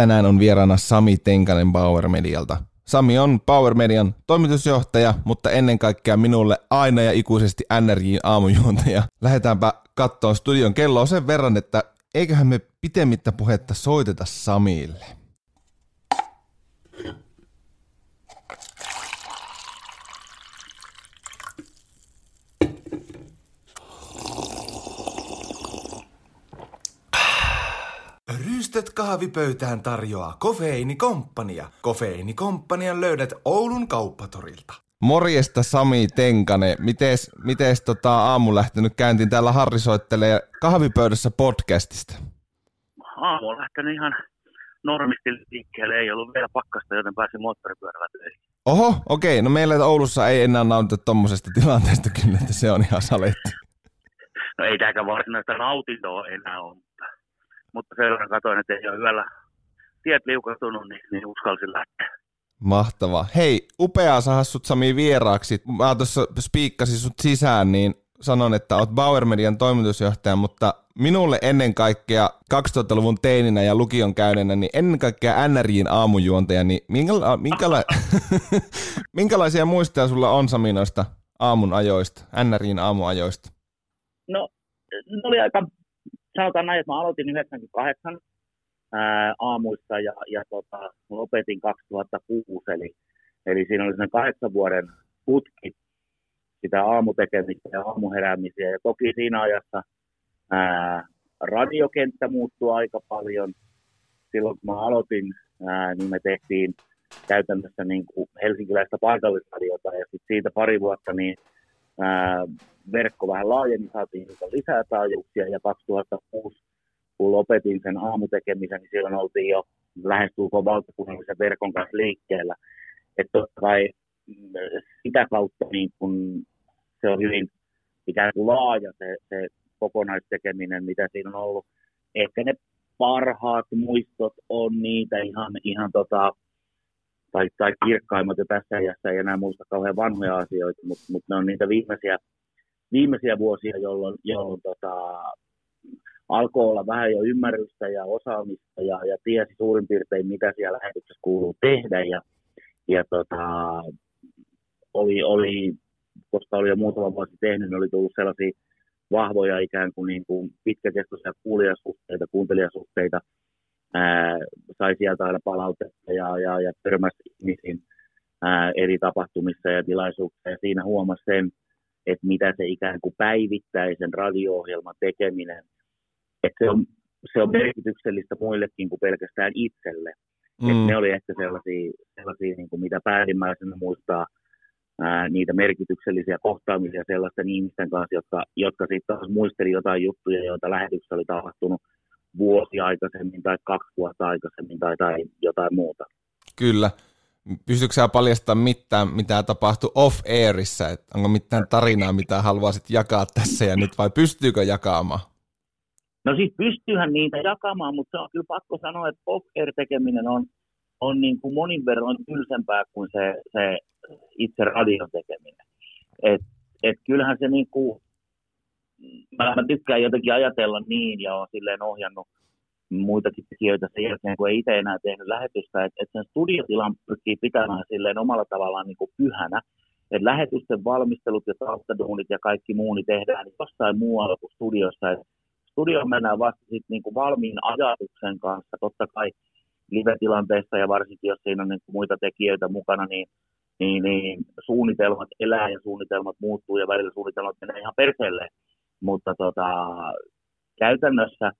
tänään on vieraana Sami Tenkanen Bauer Medialta. Sami on Bauer Median toimitusjohtaja, mutta ennen kaikkea minulle aina ja ikuisesti NRJ:n aamujuontaja. Lähdetäänpä katsomaan studion kelloa sen verran, että eiköhän me pitemmittä puhetta soiteta Samille. Rystöt kahvipöytään tarjoaa Kofeiinikomppania. Kofeiinikomppanian löydät Oulun kauppatorilta. Morjesta Sami Tenkanen. Mites aamu lähtenyt käyntiin? Täällä Harri soittelee kahvipöydässä podcastista. Aamu on lähtenyt ihan normisti liikkeelle. Ei ollut vielä pakkasta, joten pääsin moottoripyörällä töihin. Oho, okei. No meillä Oulussa ei enää nautita tommosesta tilanteesta kyllä, että se on ihan saletti. No ei tämäkään varsinaista nautintoa enää ole. Mutta sen verran katsoin, että ei ole hyvällä tiet liukastunut, niin uskalsin lähteä. Mahtavaa. Hei, upeaa saada sut Sami vieraaksi. Mä tuossa spiikkasin sut sisään, niin sanon, että oot Bauer Median toimitusjohtaja, mutta minulle ennen kaikkea 2000-luvun teininä ja lukion käyneenä, niin ennen kaikkea NRJ:n aamujuontaja, niin minkälaisia muistoja sulla on Sami noista aamun ajoista, NRJ:n aamuajoista? No, ne oli aika... Sanotaan näin, että mä aloitin 98 aamuissa ja lopetin 2006, eli siinä oli 8 vuoden putki sitä aamutekemistä ja aamuheräämisiä. Ja toki siinä ajassa radiokenttä muuttui aika paljon. Silloin kun mä aloitin, niin me tehtiin käytännössä niin kuin helsinkiläistä paikallisradiota ja sitten siitä pari vuotta niin verkko vähän laajeni, saatiin lisää taajuuksia ja 2006, kun lopetin sen aamutekemisen, niin silloin oltiin jo lähestulkoon valtakunnallisen verkon kanssa liikkeellä. Että totta kai sitä kautta niin kun se on hyvin ikään kuin laaja se kokonaistekeminen, mitä siinä on ollut. Ehkä ne parhaat muistot on niitä ihan tai kirkkaimmat jo tässä ajassa, ei enää muista kauhean vanhoja asioita, mutta ne on niitä viimeisiä vuosia, jolloin alkoi olla vähän jo ymmärrystä ja osaamista ja tiesi suurin piirtein, mitä siellä lähetyksessä kuuluu tehdä. Koska oli jo muutama vuosi tehnyt, niin oli tullut sellaisia vahvoja ikään kuin pitkäkestoisia kuuntelijasuhteita, sai sieltä aina palautetta ja törmäsi ihmisiin eri tapahtumissa ja tilaisuuksissa. Ja siinä huomasi sen, että mitä se ikään kuin päivittäisen radio-ohjelman tekeminen, että se on merkityksellistä muillekin kuin pelkästään itselle. Että ne oli ehkä sellaisia niin kuin mitä päällimmäisenä muistaa, niitä merkityksellisiä kohtaamisia sellaisten ihmisten kanssa, jotka sitten taas muisteli jotain juttuja, joita lähetyksessä oli tapahtunut vuosi aikaisemmin tai 2 vuotta aikaisemmin tai jotain muuta. Kyllä. Pystytkö sä paljastamaan mitä tapahtui off-airissa? Onko mitään tarinaa, mitä haluaisit jakaa tässä ja nyt vai pystyykö jakamaan? No siis pystyyhän niitä jakamaan, mutta se on kyllä pakko sanoa, että off-air tekeminen on niin kuin monin verran tylsempää kuin se itse radion tekeminen. Et kyllähän se niin kuin, mä tykkään jotenkin ajatella niin ja olen silleen ohjannut muitakin tekijöitä sen jälkeen, kun ei itse enää tehnyt lähetystä, että sen studiotilan pyrkii pitämään silleen omalla tavallaan niin kuin pyhänä, että lähetysten valmistelut ja taustaduunit ja kaikki muu niin tehdään jossain muualla kuin studiossa. Et studioon mennään vasta sit niin kuin valmiin ajatuksen kanssa, totta kai live-tilanteessa ja varsinkin jos siinä on niin kuin muita tekijöitä mukana, niin suunnitelmat elää ja suunnitelmat muuttuu ja välillä suunnitelmat menee ihan perseelle, mutta käytännössä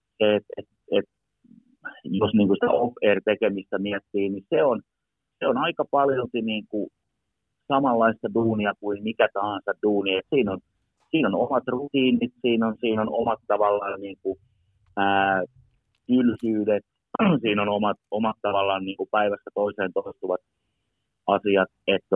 jos niin kuin sitä off-air tekemistä miettii, niin se on aika paljon niin kuin samanlaista duunia kuin mikä tahansa duuni. Et siinä on omat rutiinit, siinä on omat tavallaan niin kuin, tylsyydet, siinä on omat tavallaan niin kuin päivästä toiseen toistuvat asiat.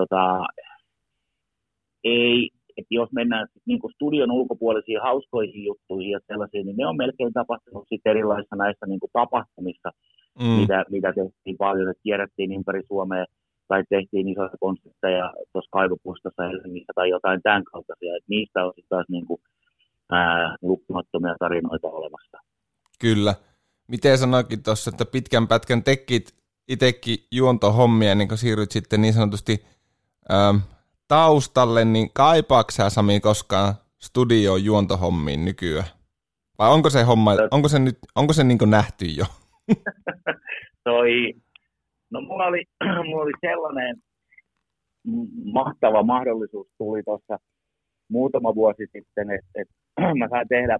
Että jos mennään niin kuin studion ulkopuolisiin hauskoihin juttuihin ja sellaisiin, niin ne on melkein tapahtunut sitten erilaisissa näissä niin kuin tapahtumissa, mitä tehtiin paljon, että kierrättiin ympäri Suomea tai tehtiin isoja konsertteja tuossa Kaivopuistossa Helsingissä tai jotain tämän kaltaisia, että niistä on sitten taas niin kuin, lukkumattomia tarinoita olemassa. Kyllä. miten sanoikin tuossa, että pitkän pätkän tekit itsekin juontohommia, niin kun siirryt sitten niin sanotusti taustalle, niin kaipaatko sä, Sami, koskaan studioon juontohommiin nykyään? Vai onko se homma, onko se niin kuin nähty jo? No mulla oli sellainen mahtava mahdollisuus tuli tuossa muutama vuosi sitten, että mä sain tehdä,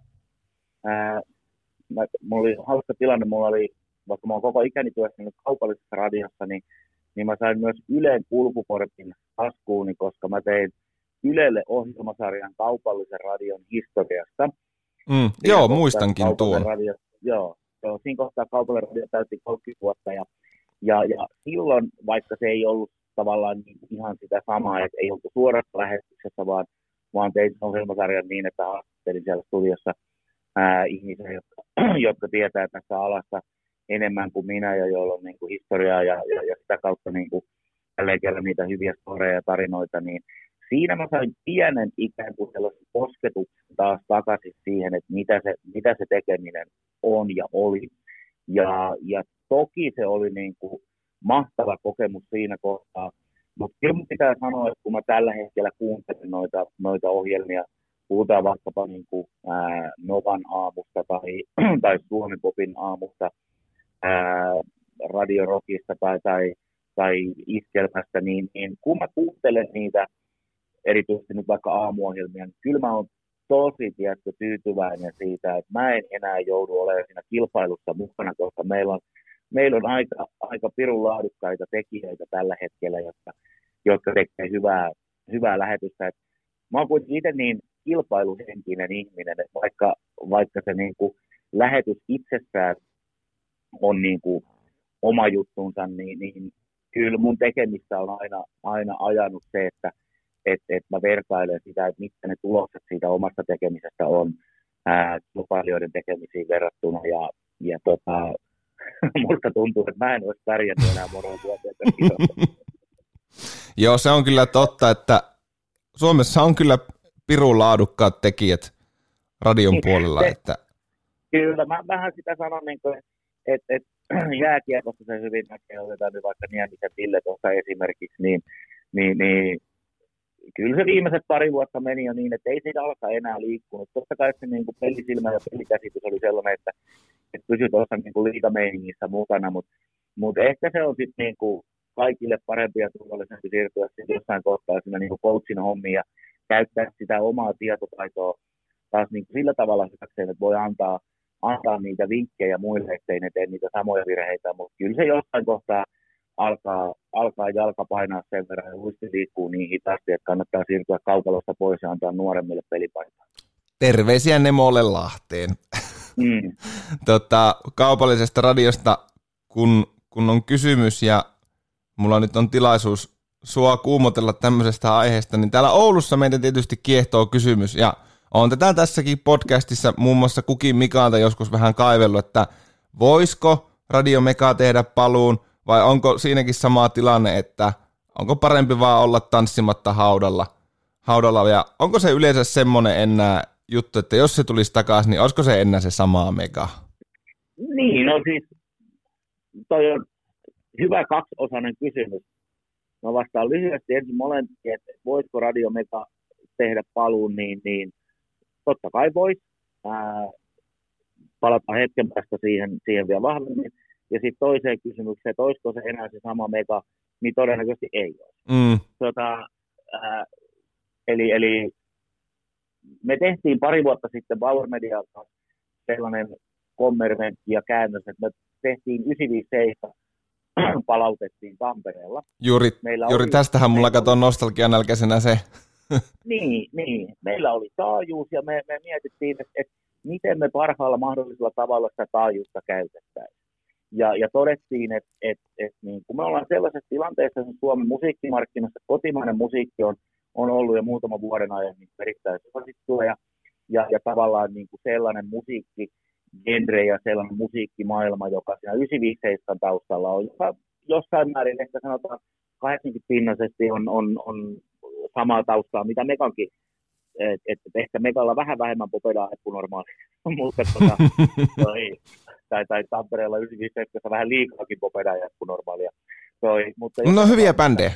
mulla oli hauska tilanne, vaikka mä oon koko ikäni työskennellyt kaupallisessa radiossa, niin mä sain myös Ylen kulkukortin taskuuni, koska mä tein Ylelle ohjelmasarjan kaupallisen radion historiasta. Joo, muistankin tuon. Joo, siinä kohtaa kaupallinen radio täytti 30 vuotta ja silloin, vaikka se ei ollut tavallaan ihan sitä samaa, että ei oltu suorassa lähetyksessä, vaan tein ohjelmasarjan niin, että haastattelin siellä studiossa ihmisiä, jotka tietää tästä alasta enemmän kuin minä ja joilla on niin kuin historiaa ja sitä kautta niin kuin jälleen kerran niitä hyviä storeja ja tarinoita, niin siinä mä sain pienen ikään kuin sellaisen kosketuksen taas takaisin siihen, että mitä se tekeminen on ja oli. Ja toki se oli niin kuin mahtava kokemus siinä kohtaa, mutta kyllä mun pitää sanoa, että kun mä tällä hetkellä kuuntelen noita ohjelmia, puhutaan vaikkapa niin kuin, Novan aamusta tai Suomen Popin aamusta, Radio Rockista tai Iskelmästä, niin kun mä kuuntelen niitä, erityisesti nyt vaikka aamuohjelmia, niin kyllä mä oon tosi tyytyväinen siitä, että mä en enää joudu olemaan siinä kilpailussa mukana, koska meillä on aika pirun laadukkaita tekijöitä tällä hetkellä, jotka tekee hyvää lähetystä. Et mä oon kuitenkin itse niin kilpailuhenkinen ihminen, että vaikka se niin kuin lähetys itsessään on niin kuin oma juttunsa, niin kyllä mun tekemistä on aina ajanut se, että mä vertailen sitä, että mitkä ne tulokset siitä omasta tekemisestä on kilpailijoiden tekemisiin verrattuna. Ja musta tuntuu, että mä en olisi pärjännyt enää monen vuoteen. Joo, se on kyllä totta, että Suomessa on kyllä pirun laadukkaat tekijät radion puolella. Että... Kyllä, mä vähän sitä sanon, että jääkiekossa se hyvin näkee, otetaan nyt vaikka Niemisen Ville tuossa esimerkiksi, niin kyllä se viimeiset pari vuotta meni jo niin, että ei siitä alkaa enää liikkunut. Totta kai se niin kuin pelisilmä ja pelikäsitys oli sellainen, että pysyi tuossa niin kuin liigameiningissä mukana, mutta ehkä se on sitten niin kuin kaikille parempi ja turvallisempi siirtyä jossain kohtaa siinä niin kuin coachin hommiin ja käyttää sitä omaa tietotaitoa taas niin kuin sillä tavalla hyväkseen, että voi antaa niitä vinkkejä muille, ettei ne tee niitä samoja virheitä, mutta kyllä se jossain kohtaa alkaa jalka painaa sen verran ja luisti liikkuu niin hitaasti, että kannattaa siirtyä kaukalosta pois ja antaa nuoremmille pelipaikaa. Terveisiä Nemolle Lahteen. Kaupallisesta radiosta, kun on kysymys ja mulla nyt on tilaisuus sua kuumotella tämmöisestä aiheesta, niin täällä Oulussa meitä tietysti kiehtoo kysymys ja on tätä tässäkin podcastissa muun muassa Kukin Mikalta joskus vähän kaivellut, että voisiko Radio Mega tehdä paluun vai onko siinäkin sama tilanne, että onko parempi vaan olla tanssimatta haudalla ja onko se yleensä semmoinen enää juttu, että jos se tulisi takaisin, niin olisiko se enää se sama Mega? Niin, no siis toi on hyvä kaksiosainen kysymys. Mä vastaan lyhyesti ensin molempia, että voisiko Radio Mega tehdä paluun, niin totta kai voisi. Palataan hetken päästä siihen vielä vahvemmin. Ja sitten toiseen kysymykseen, että olisiko se enää se sama Mega, niin todennäköisesti ei ole. Eli me tehtiin pari vuotta sitten Power Medialta sellainen kommerventti ja käännös, että me tehtiin 957, palautettiin Tampereella. Juuri tästähän mulla katsoo nostalgianälkäisenä se. Niin. Meillä oli taajuus ja me mietittiin, että miten me parhaalla mahdollisella tavalla sitä taajuutta käytettäisiin. Ja todettiin, että niin, kun me ollaan sellaisessa tilanteessa, että Suomen musiikkimarkkinassa kotimainen musiikki on ollut jo muutaman vuoden ajan niin erittäin suosittua ja tavallaan niin kuin sellainen musiikkigenre ja sellainen musiikkimaailma, joka siinä 957 taustalla on, joka jossain määrin ehkä sanotaan 80-pinnaisesti on samaa taustaa, mitä Megankin, että ehkä Megalla vähän vähemmän popedaa kuin normaalisti, mutta tai Tampereella 957 vähän liikaakin Popedajat kuin normaalia. Mutta no hyviä bändejä.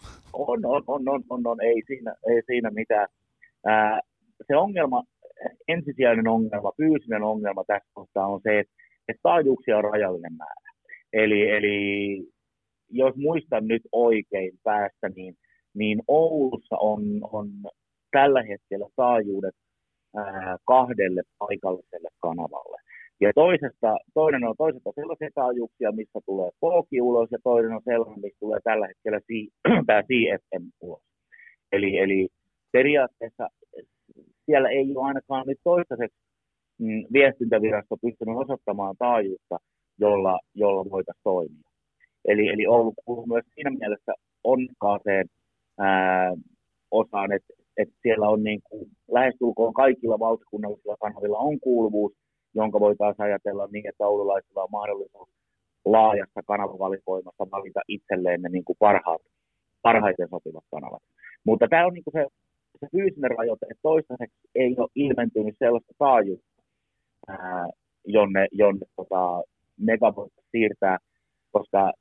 On, ei siinä mitään. Se ongelma, ensisijainen ongelma, fyysinen ongelma tässä kohtaa on se, että taajuuksia on rajallinen määrä. Eli jos muistan nyt oikein päästä, niin Oulussa on tällä hetkellä taajuudet 2 paikalliselle kanavalle. Ja toinen on sellaisia taajuuksia, missä tulee Polki ulos, ja toinen on sellainen, missä tulee tällä hetkellä tämä CFM ulos. Eli periaatteessa siellä ei ole ainakaan nyt toistaiseksi viestintävirasto pystynyt osoittamaan taajuutta, jolla voitaisiin toimia. Eli Oulu kuuluu myös siinä mielessä onnekkaaseen osaan, että siellä on niin kuin lähestulkoon kaikilla valtakunnallisilla kanavilla on kuuluvuus, jonka voitaisiin ajatella niin, että oululaisilla on mahdollisuus laajassa kanavavalikoimassa valita itselleen ne niin kuin parhaiten sopivat kanavat. Mutta tämä on niin kuin se fyysinen rajoite, että toistaiseksi ei ole ilmentynyt sellaista taajuutta, jonne mega voitaisiin siirtää, koska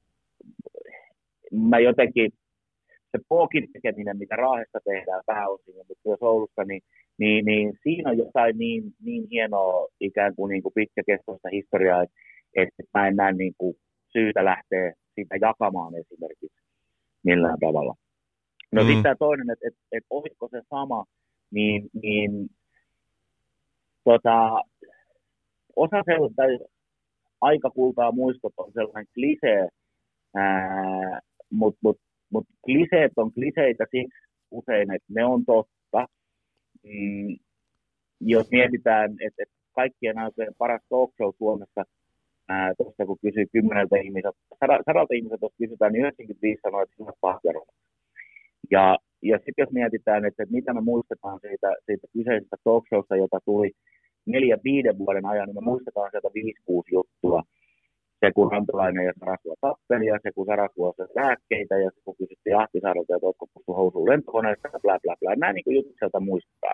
mä jotenkin, se Pookin tekeminen, mitä Raahessa tehdään pääosin, mutta myös Oulussa, niin siinä on jotain niin hienoa ikään kuin pitkäkestoista historiaa, että mä en näe niin kuin syytä lähteä sitä jakamaan esimerkiksi millään tavalla. No sitten tämä toinen, että olisiko se sama, niin osa sellaista aikakultaa muistot on sellainen klisee, mutta kliseet on kliseitä siksi usein, että ne on totta. Jos mietitään, että kaikkien aikojen paras talk show Suomessa, tuosta kun kysyy 10 ihmiseltä, 100 ihmiseltä, jos kysytään, niin 95 sanoo, että sinä pahat ja rumat. Ja sitten jos mietitään, että mitä me muistetaan siitä kyseisestä talk showsta, jota tuli 4-5 vuoden ajan, niin me muistetaan sieltä 5-6 juttua. Se kun Rantalainen ja Sarasvuo tappeli, ja se kun Sarasvuo söi lääkkeitä, ja se kun kysyttiin Ahtisaarelta, että oletko puhuttu housuun lentokoneesta, blä blä blä. Nämä niin jutut sieltä muistaa.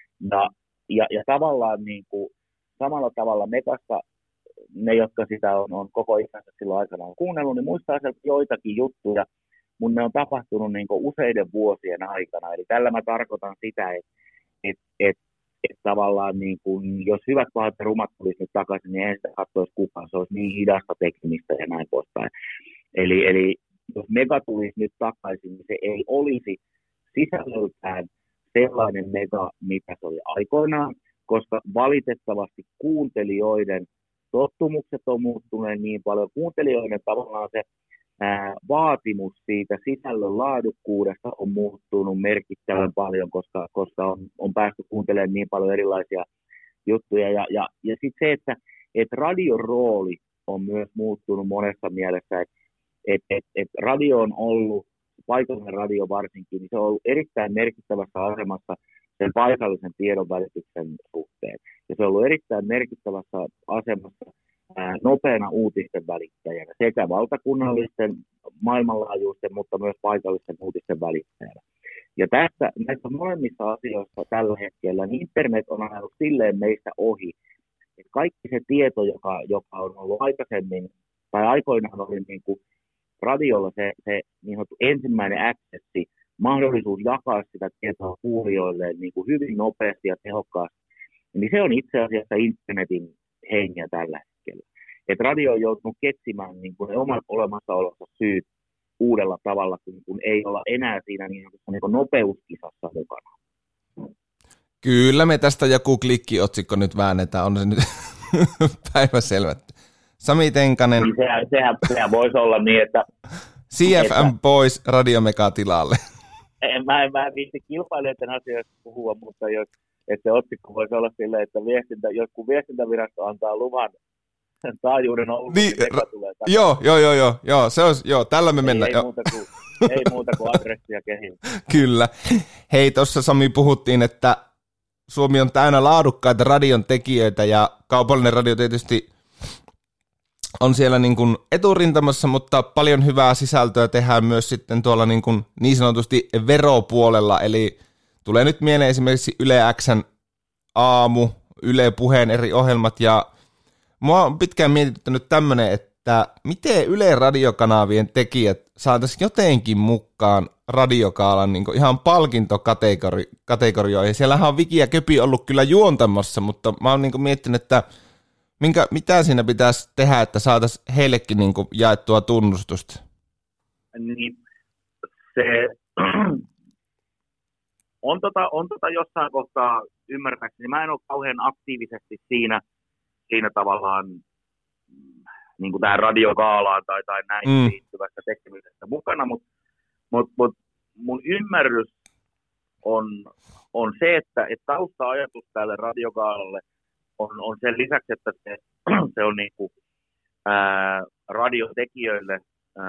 Ja tavallaan niin kuin, samalla tavalla Megassa ne, jotka sitä on koko ikänsä silloin aikanaan kuunnellut, niin muistaa sieltä joitakin juttuja, mutta ne on tapahtunut niin kuin useiden vuosien aikana. Eli tällä mä tarkoitan sitä, että tavallaan niin kuin, jos hyvät pahat ja rumat tulisi nyt takaisin, niin ei sitä katsoisi kukaan, se olisi niin hidasta tekemistä ja näin poispäin. Eli jos Mega tulisi nyt takaisin, niin se ei olisi sisällöltään sellainen Mega, mitä se oli aikoinaan, koska valitettavasti kuuntelijoiden tottumukset on muuttuneet niin paljon, kuuntelijoiden tavallaan se vaatimus siitä sisällön laadukkuudesta on muuttunut merkittävän paljon, koska on päästy kuuntelemaan niin paljon erilaisia juttuja. Ja sitten se, että radion rooli on myös muuttunut monessa mielessä, että radio on ollut, paikallinen radio varsinkin, niin se on ollut erittäin merkittävässä asemassa sen paikallisen tiedon välityksen suhteen. Ja se on ollut erittäin merkittävässä asemassa nopeana uutisten välittäjänä, sekä valtakunnallisten, maailmanlaajuisten, mutta myös paikallisten uutisten välittäjänä. Ja näissä molemmissa asioissa tällä hetkellä niin internet on ajanut silleen meistä ohi, että kaikki se tieto, joka on ollut aikaisemmin, tai aikoinaan oli niin kuin radiolla se niin sanottu ensimmäinen accessi, mahdollisuus jakaa sitä tietoa kuulijoille niin kuin hyvin nopeasti ja tehokkaasti, niin se on itse asiassa internetin hengiä tällä hetkellä. Että radio on joutunut keksimään niin kuin ne omat olemassaolonsa syyt uudella tavalla, kun ei olla enää siinä niin kuin nopeuskisassa mukana. Kyllä me tästä joku klikkiotsikko nyt väännetään, on se nyt päiväselvä. Sami Tenkanen. Sehän voisi olla niin, että CFM pois Radio Mega tilalle. Mä en viitsi kilpailijoiden asioista puhua, mutta että se otsikko voisi olla silleen, että kun viestintävirasto antaa luvan taajuuden ollut, niin tulee takaisin. Joo, se olisi, tällä me mennään. Ei muuta kuin adressia kehiin. Kyllä. Hei, tuossa Sami puhuttiin, että Suomi on täynnä laadukkaita radion tekijöitä ja kaupallinen radio tietysti on siellä niin eturintamassa, mutta paljon hyvää sisältöä tehdään myös sitten tuolla niin sanotusti veropuolella, eli tulee nyt mieleen esimerkiksi Yle X:n aamu, Yle Puheen eri ohjelmat ja Mua on pitkään mietityttänyt tämmönen, että miten Yle radiokanavien tekijät saataisiin jotenkin mukaan radiokaalan niin ihan palkintokategorioihin. Siellähän on Viki ja Köpi ollut kyllä juontamassa, mutta mä oon niin miettinyt, että mitä siinä pitäisi tehdä, että saataisiin heillekin niin jaettua tunnustusta? Niin, se on jossain kohtaa ymmärtääkseni. Mä en ole kauhean aktiivisesti siinä tavallaan niin kuin tähän radiokaalaan tai näin liittyvässä tekemisessä mukana, mutta mun ymmärrys on se, että tausta-ajatus tälle radiokaalalle on sen lisäksi, että se on niin kuin, radiotekijöille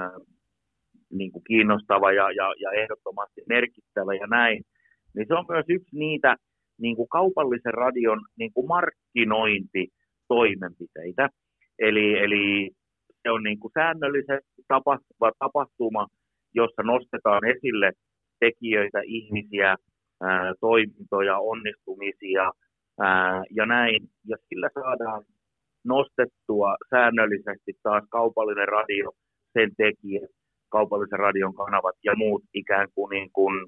niin kuin kiinnostava ja ehdottomasti merkittävä ja näin, niin se on myös yksi niitä niin kuin kaupallisen radion niin kuin markkinointitoimenpiteitä. Eli se on niin kuin säännöllisesti tapahtuva tapahtuma, jossa nostetaan esille tekijöitä, ihmisiä, toimintoja, onnistumisia ja näin. Ja sillä saadaan nostettua säännöllisesti taas kaupallinen radio, sen tekijät, kaupallisen radion kanavat ja muut ikään kuin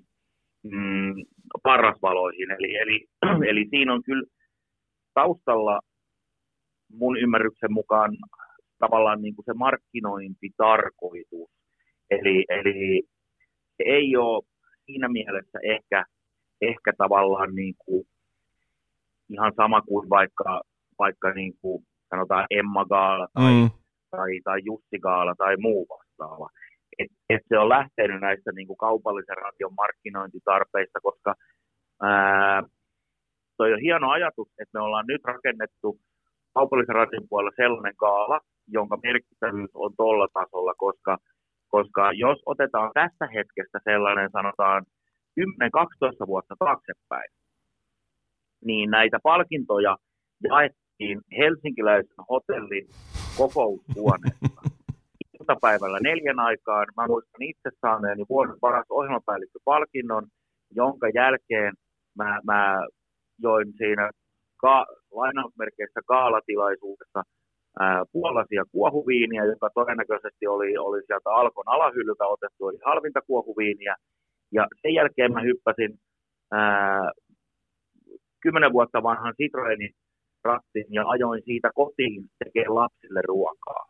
parrasvaloihin. Eli siinä on kyllä taustalla mun ymmärryksen mukaan tavallaan niin kuin se markkinointitarkoitus. Eli se ei ole siinä mielessä ehkä tavallaan niin kuin ihan sama kuin vaikka niin kuin sanotaan Emma Gaala tai Jussi Gaala tai muu vastaava. Et se on lähtenyt näistä niin kuin kaupallisen radion markkinointitarpeista, koska toi on hieno ajatus, että me ollaan nyt rakennettu kaupallisen radion puolella sellainen gaala, jonka merkittävyys on tuolla tasolla, koska jos otetaan tästä hetkestä sellainen, sanotaan 10-12 vuotta taaksepäin, niin näitä palkintoja jaettiin helsinkiläisen hotellin kokoushuoneessa iltapäivällä 4 aikaan. Mä muistan itse saaneeni vuoden paras ohjelmapäällikköpalkinnon, jonka jälkeen mä join siinä lainausmerkeissä gaalatilaisuudessa puolaisia kuohuviiniä, joka todennäköisesti oli sieltä Alkon alahyllyltä otettu, eli halvinta kuohuviiniä. Ja sen jälkeen mä hyppäsin 10 vuotta vanhan Citroenin rattiin ja ajoin siitä kotiin tekemään lapsille ruokaa.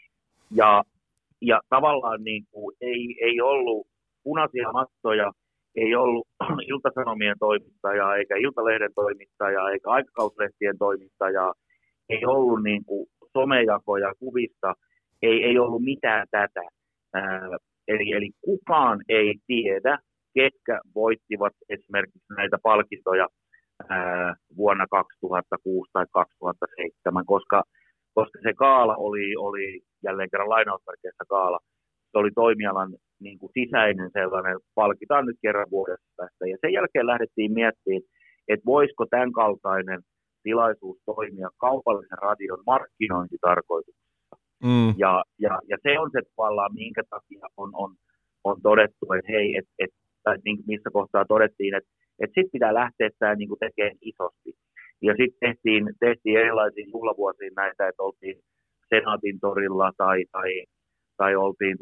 Ja tavallaan niin kuin ei ollut punaisia mattoja, ei ollut Ilta-Sanomien toimittajaa, eikä Iltalehden toimittajaa, eikä aikakauslehtien toimittajaa, ei ollut niin kuin somejakoja kuvista, ei ollut mitään tätä. Eli kukaan ei tiedä, ketkä voittivat esimerkiksi näitä palkintoja vuonna 2006 tai 2007, koska se gaala oli jälleen kerran lainausmerkeissä gaala, se oli toimialan niin kuin sisäinen sellainen, palkitaan nyt kerran vuodessa tästä. Ja sen jälkeen lähdettiin miettimään, että voisiko tämän kaltainen tilaisuus toimia kaupallisen radion markkinointitarkoituksessa. Ja se on se tavallaan, minkä takia on todettu, että hei, tai missä kohtaa todettiin, että sitten pitää lähteä tämä niin kuin tekemään isosti. Ja sitten tehtiin erilaisia juhlavuosia näitä, että oltiin Senaatin torilla tai oltiin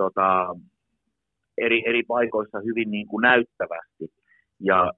eri paikoissa hyvin niin kuin näyttävästi. Ja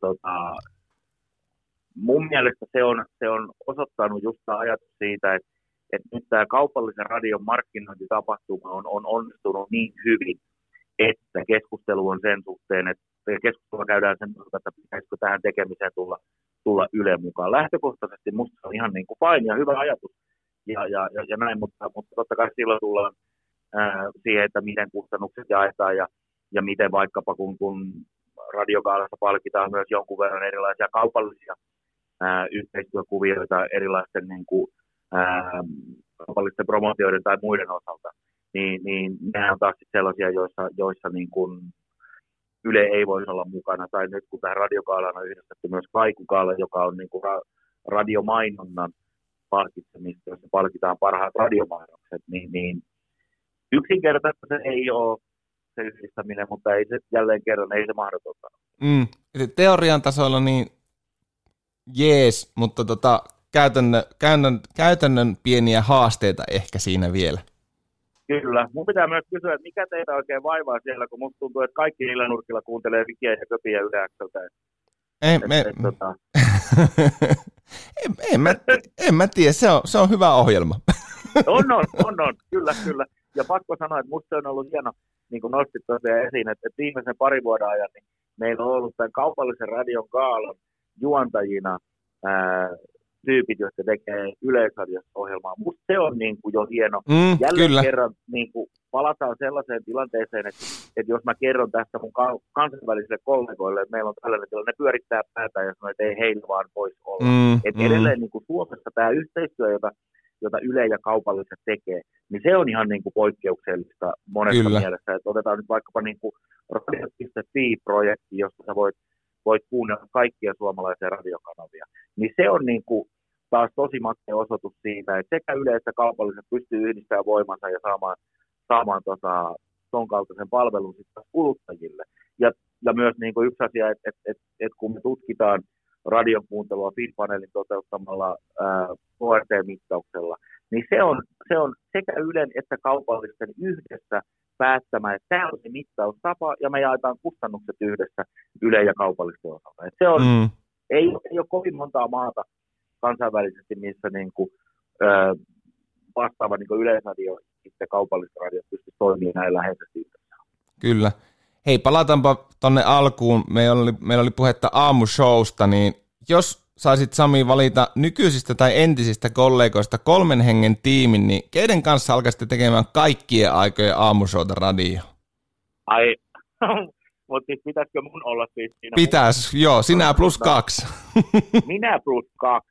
mun mielestä se on osoittanut just tämä ajatus siitä, että nyt tämä kaupallisen radion markkinointitapahtuma on onnistunut niin hyvin, että keskustelu on sen suhteen, että keskustelua käydään sen suhteen, että pitäisikö tähän tekemiseen tulla Yle mukaan. Lähtökohtaisesti musta on ihan niin kuin fine ja hyvä ajatus ja näin, mutta totta kai silloin tullaan siihen, että miten kustannukset jaetaan ja miten vaikkapa kun radiokaalassa palkitaan myös jonkun verran erilaisia kaupallisia yhteistyökuvioita erilaisten niin kuin, kaupallisten promootioiden tai muiden osalta, niin nämä on taas sellaisia, joissa niin kuin Yle ei voisi olla mukana, tai nyt kun tähän radiokaalaan on yhdistetty myös Kaikukaala, joka on niin kuin radiomainonnan palkitsemista, jossa palkitaan parhaat radiomainokset, niin yksinkertaisesti se ei ole se yhdistäminen, mutta ei se jälleen kerran, ei se mahdotonta. Eli teorian tasolla niin jees, mutta käytännön pieniä haasteita ehkä siinä vielä. Kyllä. Mun pitää myös kysyä, että mikä teitä oikein vaivaa siellä, kun musta tuntuu, että kaikki niillä nurkilla kuuntelee Vikiä ja Köpiä Yle X:ltä. En mä tiedä, se on hyvä ohjelma. On, kyllä. Ja pakko sanoa, että musta se on ollut hieno, niin kuin nostit tosiaan esiin, että viimeisen parin vuoden ajan niin meillä on ollut tämän kaupallisen radion gaalan juontajina tyypit, jotka tekee Yleisradiossa ohjelmaa. Musta se on niin kuin jo hieno. Jälleen kyllä. kerran niin kuin palataan sellaiseen tilanteeseen, että jos mä kerron tästä mun kansainvälisille kollegoille, että meillä on tällainen tilanne, ne pyörittää päätä ja sanoo, että ei heillä vaan voisi olla. Edelleen niin kuin Suomessa tämä yhteistyö, jota Yle ja kaupalliset tekee, niin se on ihan niin kuin poikkeuksellista monessa Kyllä. mielessä. Että otetaan nyt vaikkapa niin kuin radio.fi-projekti, josta sä voit kuunnella kaikkia suomalaisia radiokanavia. Niin se on niin kuin taas tosi makea osoitus siitä, että sekä Yle että kaupalliset pystyy yhdistämään voimansa ja saamaan ton kaltaisen palvelun sitten kuluttajille. Ja myös niin kuin yksi asia, että kun me tutkitaan radion kuuntelua FID-paneelin toteuttamalla HRT-mittauksella, niin se on sekä Ylen että kaupallisten yhdessä päättämään, että tämä on se mittaustapa, ja me jaetaan kustannukset yhdessä Yle ja kaupallisten osalta. Se on, ei ole kovin montaa maata kansainvälisesti, missä niin kuin, vastaava niin kuin Yleisradio ja kaupallisten radio pystyy toimimaan näin läheisesti yhdessä. Kyllä. Hei, palataanpa tonne alkuun. Meillä oli puhetta aamushowsta, niin jos saisit Sami valita nykyisistä tai entisistä kollegoista 3 hengen tiimin, niin keiden kanssa alkaisitte tekemään kaikkien aikojen aamushowta radio? Ai, mutta siis pitäisikö mun olla siis siinä? Pitäis, joo, sinä plus 2. Minä plus 2.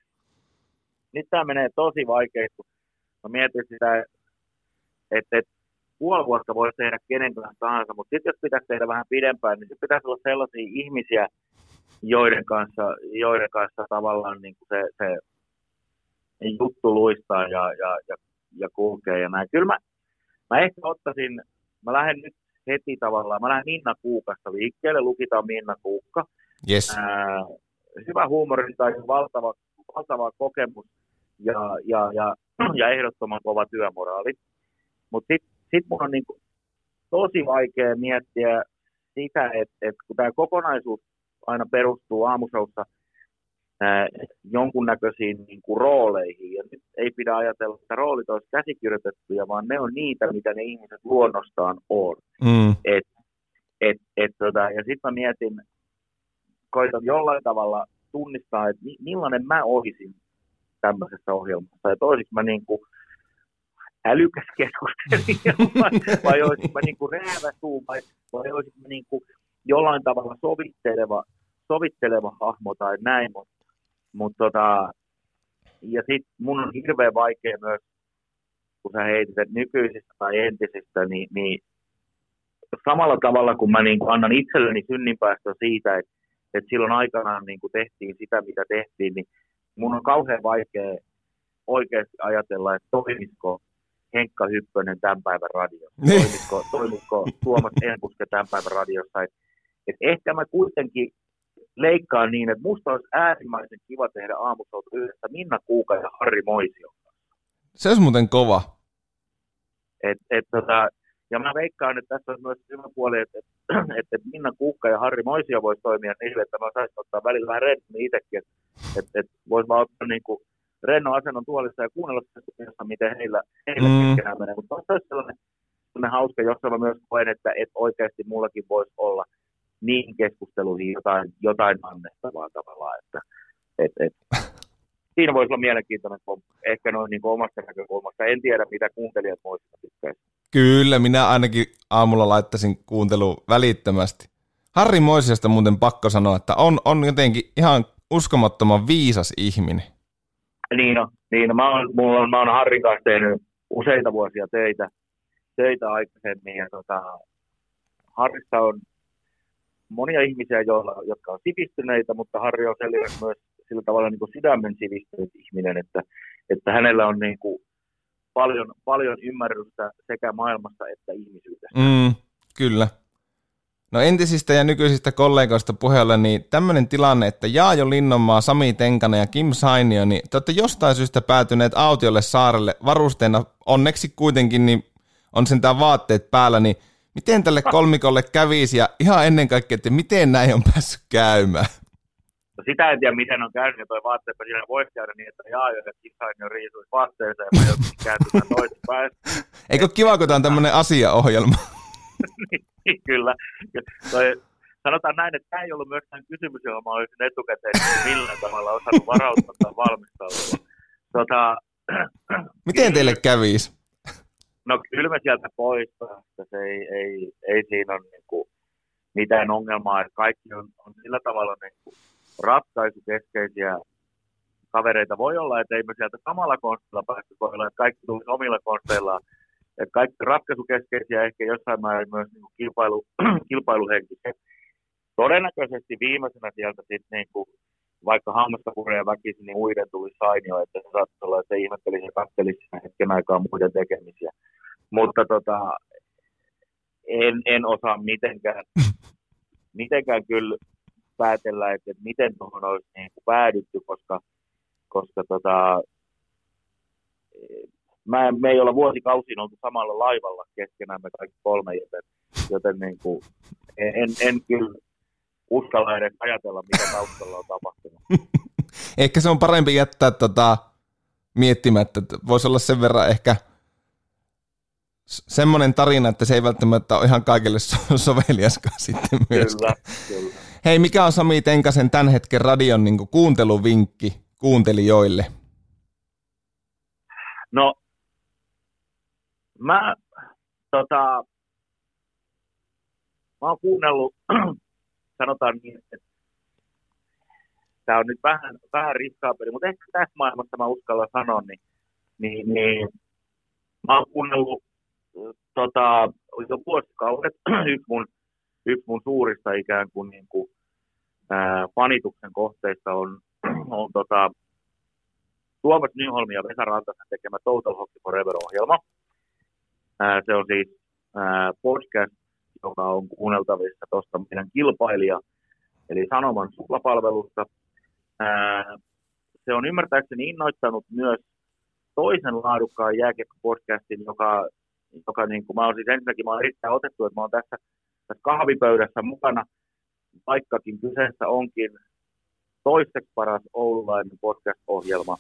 Nyt tämä menee tosi vaikeasti, kun mä mietin sitä, että puoli vuotta voisi tehdä kenen kanssa tahansa, mutta sitten jos pitäisi tehdä vähän pidempään, niin pitäisi olla sellaisia ihmisiä, joiden kanssa tavallaan niin kuin se juttu luistaa ja kulkee ja näin. Kyllä mä ehkä ottaisin, mä lähden nyt heti tavallaan, mä lähden Minna Kuukasta liikkeelle, lukitaan Minna Kuukka. Yes. Hyvä huumorintaju, valtava kokemus ja ehdottoman kova työmoraali. Mutta sitten mun on niinku tosi vaikea miettiä sitä, että kun tämä kokonaisuus aina perustuu aamushowssa jonkunnäköisiin niinku rooleihin, ja nyt ei pidä ajatella, että roolit olisi käsikirjoitettuja, vaan ne on niitä, mitä ne ihmiset luonnostaan on. Ja sitten mä mietin, koitan jollain tavalla tunnistaa, että millainen mä olisin tämmöisessä ohjelmassa, että olisinko mä niinku älykäs keskustelija, vai olisinko mä niinku rääväsuu, vai olisinko mä niinku jollain tavalla sovitteleva hahmo tai näin, ja sitten mun on hirveän vaikea myös, kun sä heitit, että nykyisistä tai entisistä, niin samalla tavalla kun mä niinku annan itselleni synninpäästön siitä, että silloin aikanaan niinku tehtiin sitä, mitä tehtiin, niin mun on kauhean vaikea oikeasti ajatella, että toimisiko Henkka Hyppönen tämän päivän radiossa, toimisiko Tuomas Enkuske tämän päivän radiossa. Et ehkä mä kuitenkin leikkaan niin, että musta olisi äärimmäisen kiva tehdä aamushowta yhdessä Minna Kuukan ja Harri Moision kanssa. Se olisi muuten kova. Ja mä veikkaan, että tässä on myös hyvä puoli, että Minna Kuukka ja Harri Moisio voisi toimia niille, että mä saisin ottaa välillä vähän rennommin itsekin, että voisi vaan ottaa niin kuin rennon asennon tuolissa ja kuunnella sitä, miten heillä keskenään menee. Mutta se olisi sellainen hauska, jossa mä myös koen, että oikeasti mullakin voisi olla niihin keskusteluihin jotain annettavaa tavallaan, että siinä voisi olla mielenkiintoinen, ehkä noin niin omasta näkökulmasta. En tiedä, mitä kuuntelijat voisivat tykkäistä. Kyllä, minä ainakin aamulla laittaisin kuunteluun välittömästi. Harri Moisiosta muuten pakko sanoa, että on jotenkin ihan uskomattoman viisas ihminen. Niin on. Mä oon Harrin kanssa tehnyt useita vuosia töitä aikaisemmin. Ja Harrissa on monia ihmisiä, jotka on sivistyneitä, mutta Harri on myös sillä tavalla niin kuin sydämen sivistynyt ihminen, että hänellä on niin kuin paljon ymmärrystä sekä maailmasta että ihmisyydestä. Kyllä. No entisistä ja nykyisistä kollegoista puheella, niin tämmöinen tilanne, että Jaajo Linnonmaa, Sami Tenkanen ja Kim Sainio, niin te olette jostain syystä päätyneet autiolle saarelle varusteena, onneksi kuitenkin niin on sentään vaatteet päällä, niin miten tälle kolmikolle kävisi ja ihan ennen kaikkea, että miten näin on päässyt käymään? No sitä en tiedä, miten on käynyt, ja toi vaatteepä siinä voisi käydä niin, että Jaajo ja Kim Sainio riisuisi vaatteeseen ja mä joutuisin kääntymään toisinpäin. Eikö kiva, kun tämä on tämmöinen asiaohjelma? Niin, kyllä. Sanotaan näin, että tämä ei ollut myöskään kysymys, johon mä olisin etukäteen millään tavalla osannut varautua tai valmistautua. Miten teille kävisi? No kyllä me sieltä pois päästä. Se ei siinä ole niinku mitään ongelmaa, että kaikki on sillä tavalla niinku ratkaisukeskeisiä kavereita. Voi olla, että ei me sieltä samalla konstilla päästä, voi olla, että kaikki tulisi omilla konsteillaan. Että kaikki ratkaisukeskeisiä, ehkä jossain määrin myös niinku kilpailuhenkisiä. Todennäköisesti viimeisenä sieltä sitten niinku, vaikka hammasta puree väkisin, niin uiden tuli Sainio, että se saattaisi olla, että se ihmettelisi ja kattelisi hetken aikaa muiden tekemisiä. Mutta en osaa mitenkään kyllä päätellä, että miten tuohon olisi niinku päädytty, koska me ei olla vuosikausiin oltu samalla laivalla keskenään me kaikki kolme, joten niinku, en kyllä uskalla edes ajatella, mitä taustalla on tapahtunut. Ehkä se on parempi jättää miettimättä, että voisi olla sen verran ehkä semmoinen tarina, että se ei välttämättä ole ihan kaikille soveliaskaan sitten myöskään. Kyllä. Hei, mikä on Sami Tenkasen tämän hetken radion niin kuin kuunteluvinkki kuuntelijoille? No, mä oon kuunnellut, sanotaan niin, että tämä on nyt vähän riskaapeli, mutta ehkä tässä maailmassa mä uskallan sanoa, niin mä oon kuunnellut jo vuosikaudet yksi mun suurista ikään kuin, fanituksen kohteista on Tuomas Nyholm ja Vesa Rantasen tekemä Total Hockey Forever-ohjelma. Se on siis podcast, joka on kuunneltavissa tuosta meidän kilpailija, eli Sanoman suklapalvelusta. Se on ymmärtääkseni innoittanut myös toisen laadukkaan jääkiekko-podcastin, joka niin kuin, mä oon erittäin otettu, että mä oon tässä kahvipöydässä mukana, vaikkakin kyseessä onkin toiseksi paras oululainen podcast-ohjelma,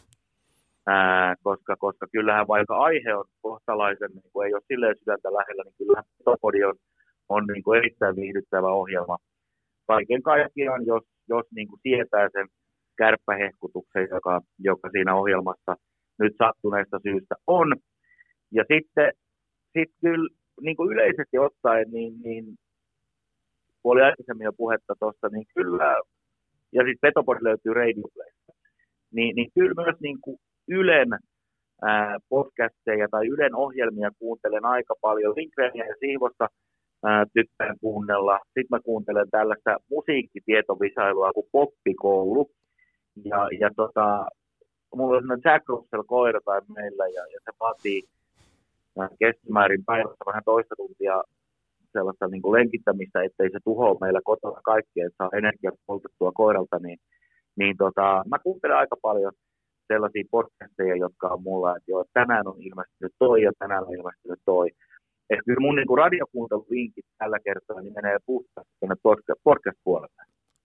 koska kyllähän vaikka aihe on kohtalaisen, niin kuin ei ole silleen sydäntä lähellä, niin kyllähän Petopodi on niin kuin erittäin viihdyttävä ohjelma. Kaiken kaikkiaan, jos niin kuin sietää sen kärppähehkutuksen, joka siinä ohjelmassa nyt sattuneesta syystä on. Ja sitten kyllä niin kuin yleisesti ottaen, niin kun oli aikaisemmin jo puhetta tuosta, niin kyllä, ja siis Petopodi löytyy Radio Playsta, niin kyllä myös niin kuin Ylen podcasteja tai Ylen ohjelmia kuuntelen aika paljon. Lindgreniä ja Siivosta tykkään kuunnella. Sitten mä kuuntelen tällaista musiikkitietovisailua kuin Poppikoulu. Ja mulla on sellainen Jack Russell-koira tai meillä, ja se vaatii keskimäärin päivässä vähän toista tuntia sellaista niin kuin lenkittämistä, ettei se tuhoa meillä kotona kaikkea, että saa energiaa poltettua koiralta, niin mä kuuntelen aika paljon sellaisia podcasteja, jotka on mulla, että joo, tänään on ilmestynyt toi ja tänään on ilmestynyt toi. Että kyllä mun niin kuin radiokuunteluvinkit tällä kertaa niin menee puhtaasti tuonne podcast-puolelle.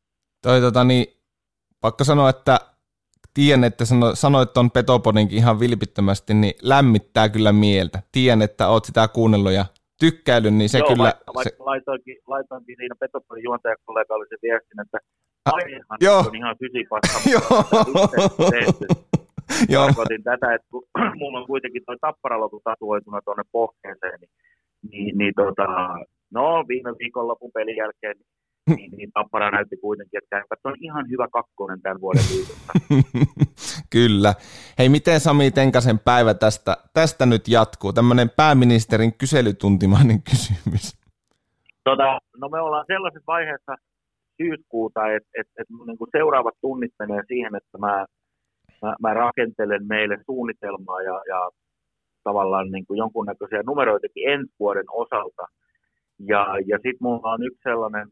Pakko sanoa, että tiedän, että sanoit tuon Petopodinkin ihan vilpittömästi, niin lämmittää kyllä mieltä. Tiedän, että oot sitä kuunnellut ja tykkäillyt, niin se joo, kyllä... Vaikka laitoinkin siinä Petopodin juontajakollegalle sen viestin, että aihehan on ihan sysipaska, mutta tehty. Tarkoitin tätä, että kun mulla on kuitenkin toi Tapparalotu tatuoituna tuonne pohkeeseen, niin viime viikonlopun pelin jälkeen niin Tappara näytti kuitenkin, että Kärpät on ihan hyvä kakkonen tämän vuoden liitossa. Kyllä. Hei, miten Sami Tenkasen päivä tästä nyt jatkuu? Tämmöinen pääministerin kyselytuntimainen kysymys. No me ollaan sellaisessa vaiheessa syyskuuta, että niin kuin seuraavat tunnit menee siihen, että mä rakentelen meille suunnitelmaa ja tavallaan niin kuin jonkunnäköisiä numeroitakin ensi vuoden osalta. Ja sitten mulla on yksi sellainen,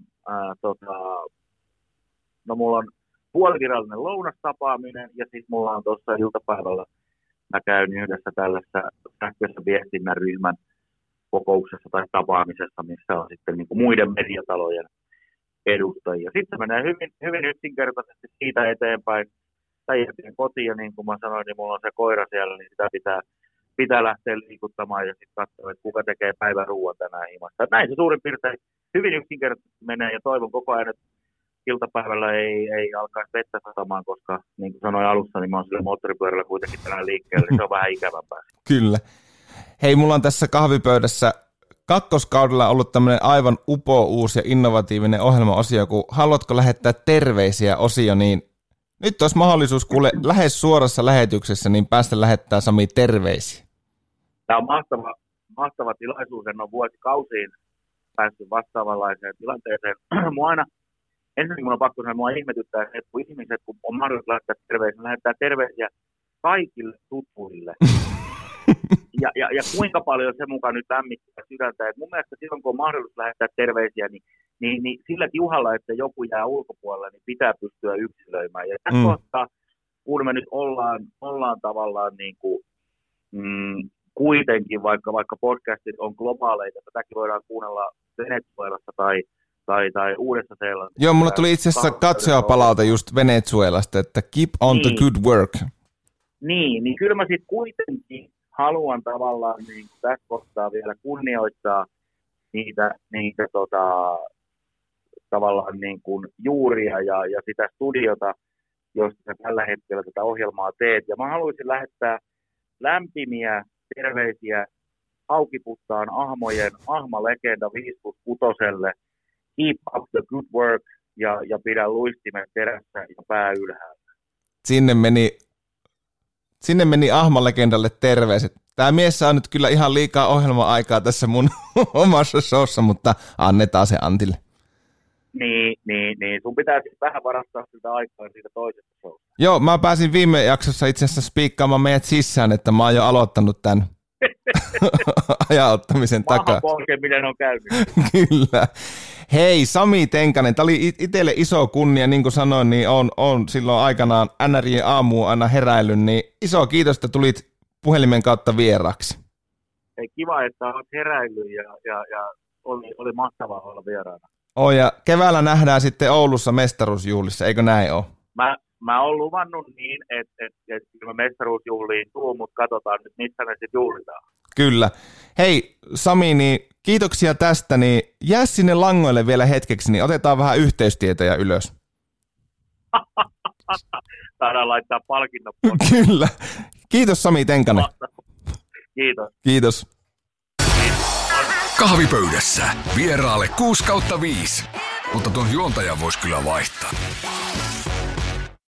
mulla on puolivirallinen lounastapaaminen, ja sitten mulla on tuossa iltapäivällä, mä käyn yhdessä tällaisessa sähköisen viestinnän ryhmän kokouksessa tai tapaamisessa, missä on sitten niin kuin muiden mediatalojen edustajia. Sitten se menee hyvin, hyvin yksinkertaisesti siitä eteenpäin Päijät-Hämeen kotiin, ja niin kuin mä sanoin, niin mulla on se koira siellä, niin sitä pitää lähteä liikuttamaan ja sitten katsoa, että kuka tekee päivän ruoan tänään himassa. Näin se suurin piirtein hyvin yksinkertaisesti menee, ja toivon koko ajan, että iltapäivällä ei alkaisi vettä satamaan, koska niin kuin sanoin alussa, niin mä oon sillä moottoripyörällä kuitenkin tänään liikkeellä, niin se on vähän ikävämpää. Kyllä. Hei, mulla on tässä kahvipöydässä kakkoskaudella ollut tämmöinen aivan uusi ja innovatiivinen ohjelma-osio, kun haluatko lähettää terveisiä -osio, niin nyt olisi mahdollisuus kuule lähes suorassa lähetyksessä, niin päästä lähettää Sami terveisiä. Tämä on mahtava tilaisuus, en ole vuosikausiin päässyt vastaavanlaiseen tilanteeseen. Ensinnäkin minun on pakko sanoa, mua ihmetyttää, että kun ihmiset, kun on mahdollista lähettää terveisiä kaikille tutuille. Ja kuinka paljon se mukaan nyt lämmittää sydäntä. Et mun mielestä silloin, kun on mahdollisuus lähettää terveisiä, niin sillä tiuhalla, että joku jää ulkopuolelle, niin pitää pystyä yksilöimään. Ja tässä kohtaa, kun me nyt ollaan tavallaan niin kuin, kuitenkin, vaikka podcastit on globaaleita, tätäkin voidaan kuunnella Venezuelassa tai Uudessa-Seelannissa. Joo, mulla tuli itse asiassa katsojapalaute just Venezuelasta, että keep on the good work. Niin kyllä mä sitten kuitenkin haluan tavallaan niin tässä kohtaa vielä kunnioittaa niitä tavallaan niin kuin juuria ja sitä studiota, josta tällä hetkellä tätä ohjelmaa teet. Ja mä haluaisin lähettää lämpimiä terveisiä Haukiputtaan ahmojen ahmalegenda 5+6. Keep up the good work ja pidä luistimet terässä ja pää ylhäällä. Sinne meni ahmalegendalle terveiset. Tämä mies saa nyt kyllä ihan liikaa ohjelma-aikaa tässä mun omassa showssa, mutta annetaan se Antille. Niin. Sun pitää siis vähän varastaa sitä aikaa siitä toisesta showsta. Joo, mä pääsin viime jaksossa itse asiassa spiikkaamaan meidät sisään, että mä oon jo aloittanut tämän ajauttamisen takaa. Mahan polkeminen on käynyt. Kyllä. Hei, Sami Tenkanen, tämä oli itselle iso kunnia, niin kuin sanoin, niin on silloin aikanaan NRJ aamuun aina heräillyt, niin iso kiitos, että tulit puhelimen kautta vieraaksi. Hei, kiva, että olet heräillyt ja oli mahtavaa olla vieraana. Ja keväällä nähdään sitten Oulussa mestaruusjuhlissa, eikö näin ole? Mä oon luvannut niin, että kyllä mestaruusjuhliin tuu, mutta katsotaan nyt, missä ne sitten juhlitaan. Kyllä. Hei Sami, niin kiitoksia tästä, niin jää sinne langoille vielä hetkeksi, niin otetaan vähän yhteystietoja ylös. Saadaan laittaa palkinnot. Kyllä. Kiitos Sami Tenkanen. Kiitos. Kahvipöydässä vieraalle 6/5, mutta tuon juontajan voisi kyllä vaihtaa.